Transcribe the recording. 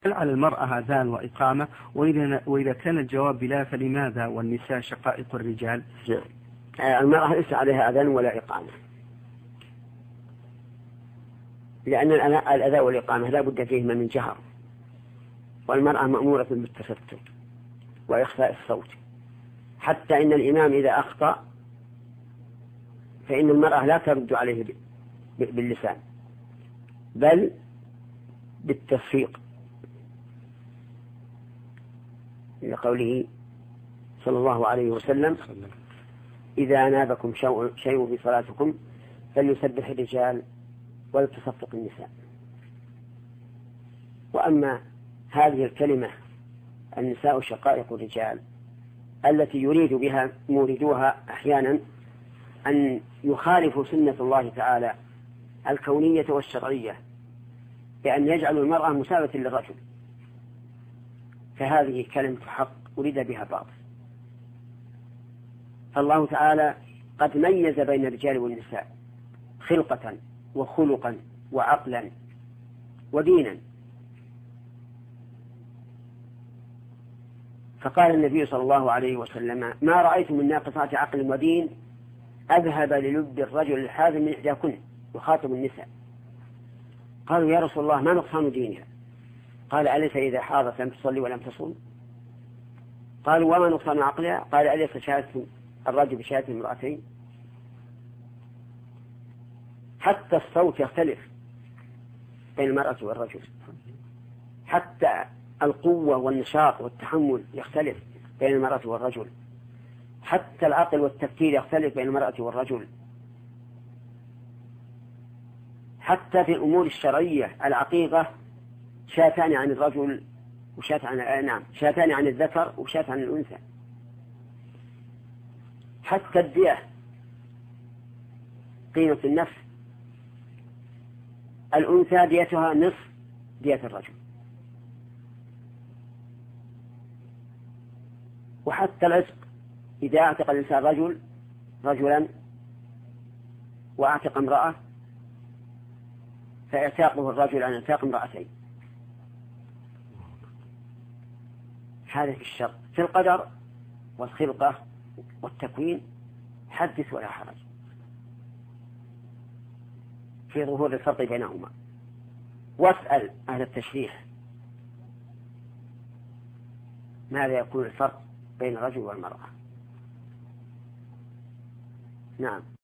على المرأة أذان وإقامة، وإذا كان الجواب بلا فلماذا والنساء شقائق الرجال؟ المرأة ليس عليها أذان ولا إقامة، لأن الأذان والإقامة لا بد فيهما من جهر، والمرأة مأمورة بالتستر وإخفاء الصوت، حتى إن الإمام إذا أخطأ فإن المرأة لا ترد عليه باللسان بل بالتصفيق، لقوله صلى الله عليه وسلم: إذا نابكم شيء في صلاتكم فليسبح الرجال ولتصفق النساء. وأما هذه الكلمة النساء شقائق الرجال التي يريد بها موردوها أحيانا أن يخالفوا سنة الله تعالى الكونية والشرعية بأن يجعلوا المرأة مساواة للرجل، فهذه كلمة حق أريد بها باطل. فالله تعالى قد ميز بين الرجال والنساء خلقة وخلقا وعقلا ودينا، فقال النبي صلى الله عليه وسلم: ما رأيت من ناقصات عقل ودين أذهب للب الرجل الحازم من إحداكن، يخاطب النساء. قالوا: يا رسول الله ما نقصان دينها؟ قال: أليس إذا حاضت لم تصلي ولم تصوم؟ قالوا: وما نقصان عقلها؟ قال: أليس شهادة الرجل بشهادة امرأتين؟ حتى الصوت يختلف بين المرأة والرجل، حتى القوة والنشاط والتحمل يختلف بين المرأة والرجل، حتى العقل والتفكير يختلف بين المرأة والرجل، حتى في الأمور الشرعية العقيقة شاتان عن الرجل شاتان عن الذكر وشات عن الأنثى، حتى الدية قيمة النفس الأنثى ديتها نصف دية الرجل، وحتى العتق إذا اعتق الإنسان رجلا واعتق امرأة فيعتاقه الرجل عن اعتاق امرأتين. هذا في الشرع. في القدر والخلقة والتكوين حدث ولا حرج في ظهور الفرق بينهما. واسأل أهل التشريح ماذا يكون الفرق بين الرجل والمرأة. نعم.